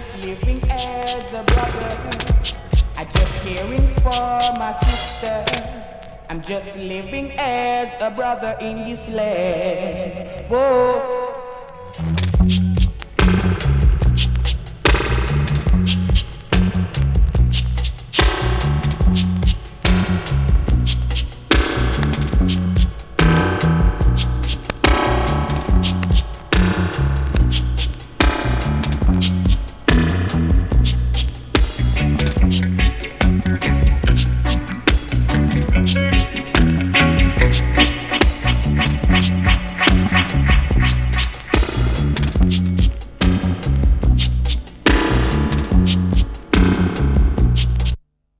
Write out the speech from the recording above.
just living as a brother. I just caring for my sister. I'm just living as a brother in this land. Whoa.